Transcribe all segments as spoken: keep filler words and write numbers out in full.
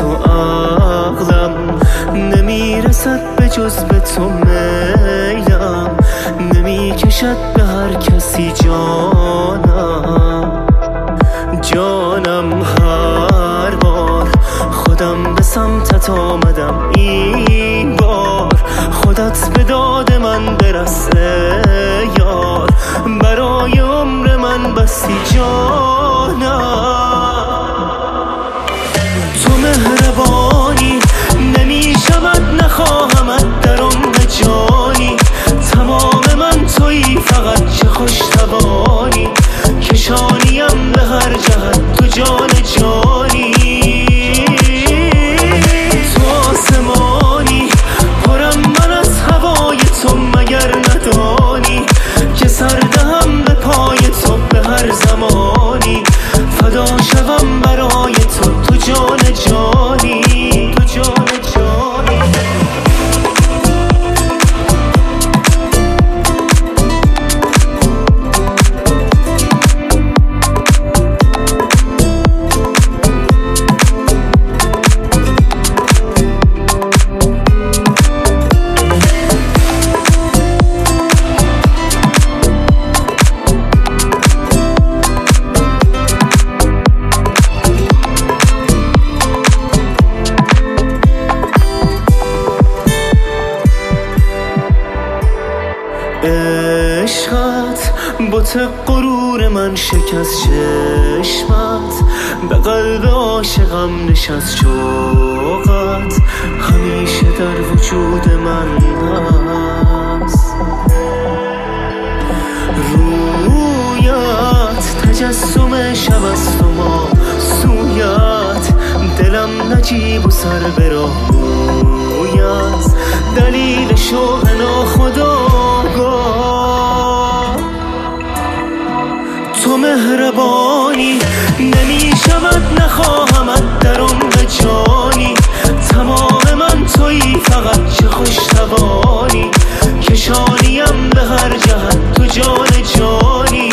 تو عقلم نمیرسد به جز به تو میلم نمیکشد به هر کسی جانم جانم هر بار خودم به سمتت آمدم این بار خودت به داد من برس یار برای عمر من بستی جانم تو مهربانی نمیشود نخواهمت در عمر جانی تمام من تویی فقط چه خوش توانی کشانیم به هر جهت تو جان جانی تو آسمانی پرم من از هوای تو مگر ندانی که سر دهم به پای تو به هر زمانی فدا شوم برای تو تو جان جانی تو جان جانی عشقت بت غرور من شکست چشمت به قلب عاشقم نشست شوقت همیشه در وجود من هست رویت تجسم شب است و ما سویت دلم نجیب و سر به راه رویت دلیل شوق ناخودآگاه تو مهربانی نمیشود نخواهمت در عمر جانی تمام من تویی فقط چه خوش توانی کشانیم به هر جهت تو جان جانی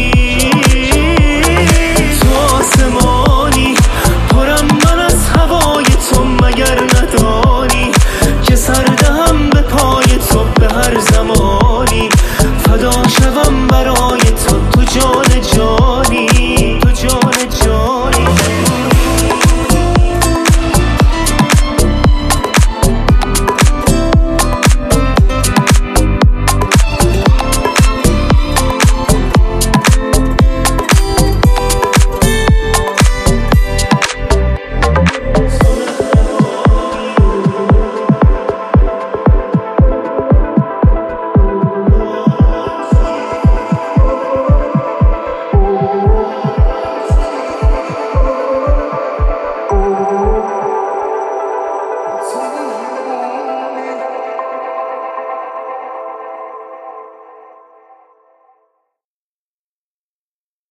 تو آسمانی پرم من از هوای تو مگر ندانی که سر دهم به پای تو به هر زمانی فدا شوم برای تو تو جان جان